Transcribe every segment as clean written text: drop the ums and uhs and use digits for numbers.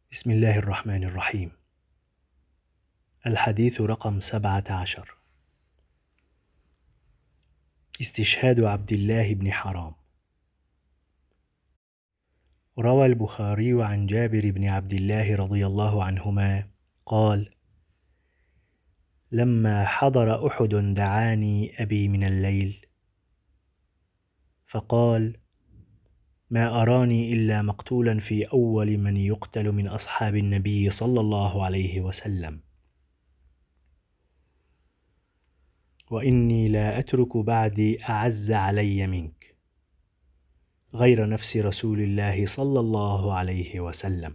بسم الله الرحمن الرحيم. الحديث رقم 17. استشهاد عبد الله بن حرام. روى البخاري عن جابر بن عبد الله رضي الله عنهما قال: لما حضر أحد دعاني أبي من الليل فقال: ما أراني إلا مقتولا في أول من يقتل من أصحاب النبي صلى الله عليه وسلم، وإني لا أترك بعدي أعز علي منك غير نفس رسول الله صلى الله عليه وسلم،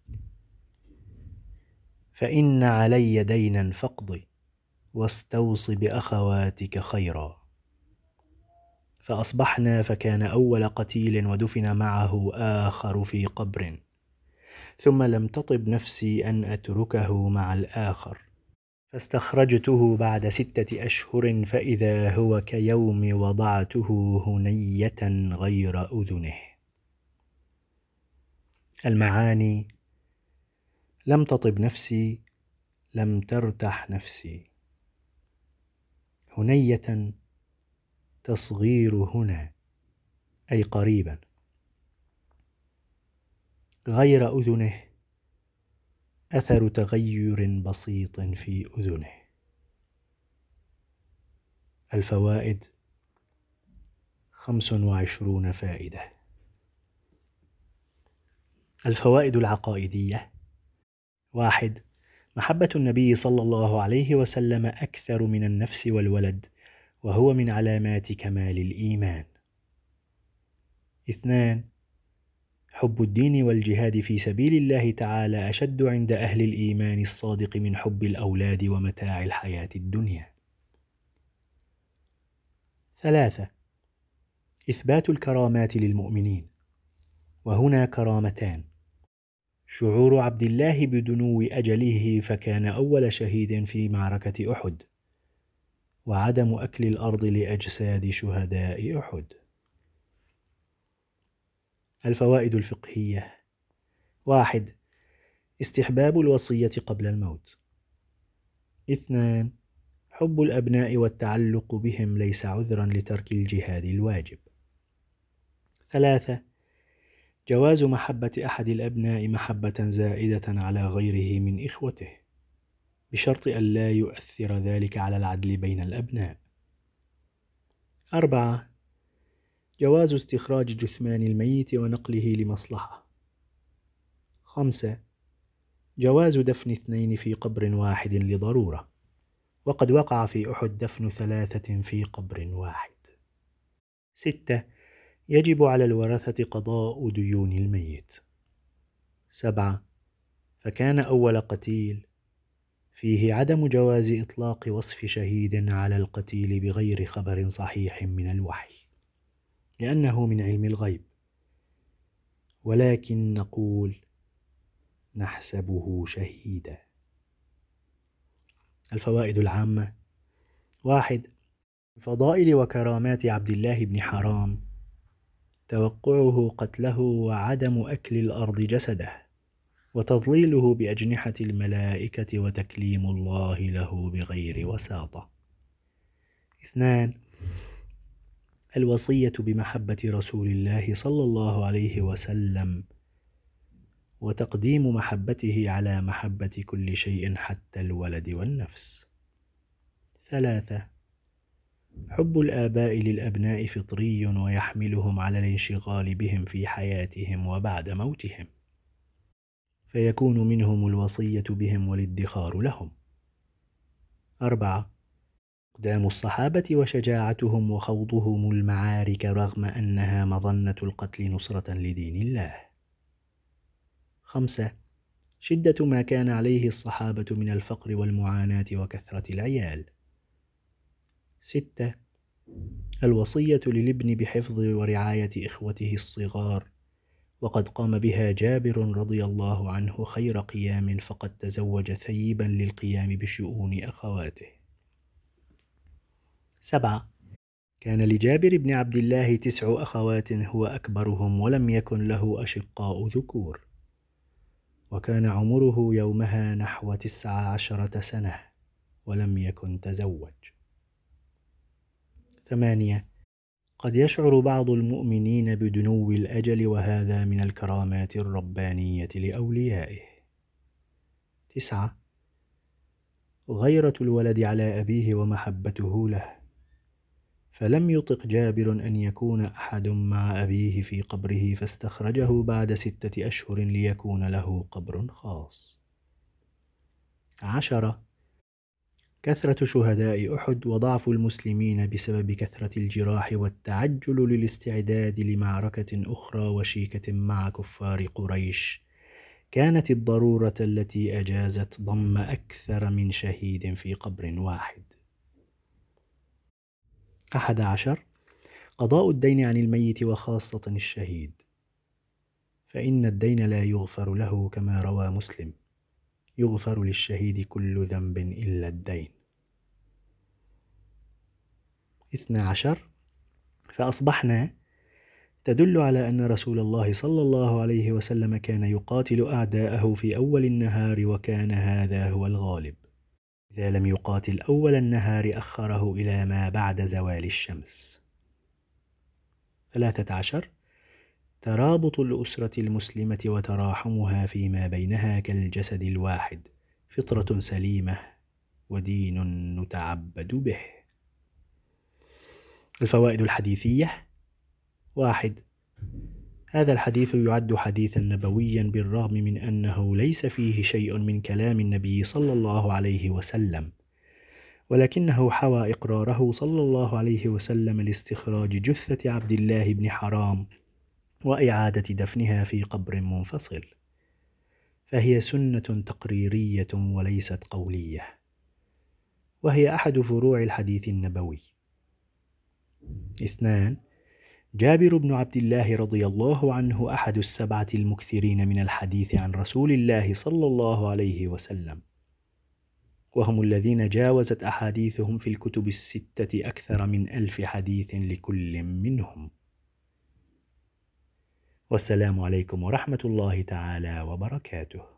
فإن علي دينا فاقض واستوص بأخواتك خيرا. فأصبحنا فكان أول قتيل ودفن معه آخر في قبر، ثم لم تطب نفسي أن أتركه مع الآخر، فاستخرجته بعد 6 أشهر فإذا هو كيوم وضعته هنية غير أذنه. المعاني: لم تطب نفسي، لم ترتح نفسي. هنية تصغير هنا أي قريبا، غير أذنه أثر تغير بسيط في أذنه. الفوائد 25 فائدة. الفوائد العقائدية: 1. محبة النبي صلى الله عليه وسلم أكثر من النفس والولد، وهو من علامات كمال الإيمان. 2. حب الدين والجهاد في سبيل الله تعالى أشد عند أهل الإيمان الصادق من حب الأولاد ومتاع الحياة الدنيا. 3. إثبات الكرامات للمؤمنين، وهنا كرامتان: شعور عبد الله بدنو أجله فكان أول شهيد في معركة أحد، وعدم أكل الأرض لأجساد شهداء أحد. الفوائد الفقهية: 1. استحباب الوصية قبل الموت. 2. حب الأبناء والتعلق بهم ليس عذرا لترك الجهاد الواجب. 3. جواز محبة أحد الأبناء محبة زائدة على غيره من إخوته، بشرط أن لا يؤثر ذلك على العدل بين الأبناء. 4. جواز استخراج جثمان الميت ونقله لمصلحة. 5. جواز دفن 2 في قبر واحد لضرورة، وقد وقع في أحد دفن 3 في قبر واحد. 6. يجب على الورثة قضاء ديون الميت. 7. فكان أول قتيل فيه عدم جواز إطلاق وصف شهيد على القتيل بغير خبر صحيح من الوحي، لأنه من علم الغيب، ولكن نقول نحسبه شهيدا. الفوائد العامة: 1. فضائل وكرامات عبد الله بن حرام: توقعه قتله وعدم أكل الأرض جسده، وتضليله بأجنحة الملائكة وتكليم الله له بغير وساطة. 2. الوصية بمحبة رسول الله صلى الله عليه وسلم، وتقديم محبته على محبة كل شيء حتى الولد والنفس. 3. حب الآباء للأبناء فطري ويحملهم على الانشغال بهم في حياتهم وبعد موتهم، فيكون منهم الوصية بهم والادخار لهم. 4. إقدام الصحابة وشجاعتهم وخوضهم المعارك رغم أنها مظنة القتل نصرة لدين الله. 5. شدة ما كان عليه الصحابة من الفقر والمعاناة وكثرة العيال. 6. الوصية للابن بحفظ ورعاية إخوته الصغار، وقد قام بها جابر رضي الله عنه خير قيام، فقد تزوج ثيبا للقيام بشؤون أخواته. 7. كان لجابر بن عبد الله 9 أخوات هو أكبرهم، ولم يكن له أشقاء ذكور. وكان عمره يومها نحو 19 سنة ولم يكن تزوج. 8. قد يشعر بعض المؤمنين بدنو الأجل، وهذا من الكرامات الربانية لأوليائه. 9. غيرة الولد على أبيه ومحبته له، فلم يطق جابر أن يكون أحد مع أبيه في قبره، فاستخرجه بعد 6 أشهر ليكون له قبر خاص. 10. كثرة شهداء أحد وضعف المسلمين بسبب كثرة الجراح والتعجل للاستعداد لمعركة أخرى وشيكة مع كفار قريش كانت الضرورة التي أجازت ضم أكثر من شهيد في قبر واحد. 11. قضاء الدين عن الميت وخاصة الشهيد، فإن الدين لا يغفر له كما روى مسلم: يغفر للشهيد كل ذنب إلا الدين. 12. فأصبحنا تدل على أن رسول الله صلى الله عليه وسلم كان يقاتل أعداءه في أول النهار، وكان هذا هو الغالب. إذا لم يقاتل أول النهار أخره إلى ما بعد زوال الشمس. 13. ترابط الأسرة المسلمة وتراحمها فيما بينها كالجسد الواحد، فطرة سليمة ودين نتعبد به. الفوائد الحديثية: 1. هذا الحديث يعد حديثا نبويا بالرغم من أنه ليس فيه شيء من كلام النبي صلى الله عليه وسلم، ولكنه حوى إقراره صلى الله عليه وسلم لاستخراج جثة عبد الله بن حرام وإعادة دفنها في قبر منفصل، فهي سنة تقريرية وليست قولية، وهي أحد فروع الحديث النبوي. 2. جابر بن عبد الله رضي الله عنه أحد ال7 المكثرين من الحديث عن رسول الله صلى الله عليه وسلم، وهم الذين جاوزت أحاديثهم في الكتب ال6 أكثر من 1000 حديث لكل منهم. والسلام عليكم ورحمة الله تعالى وبركاته.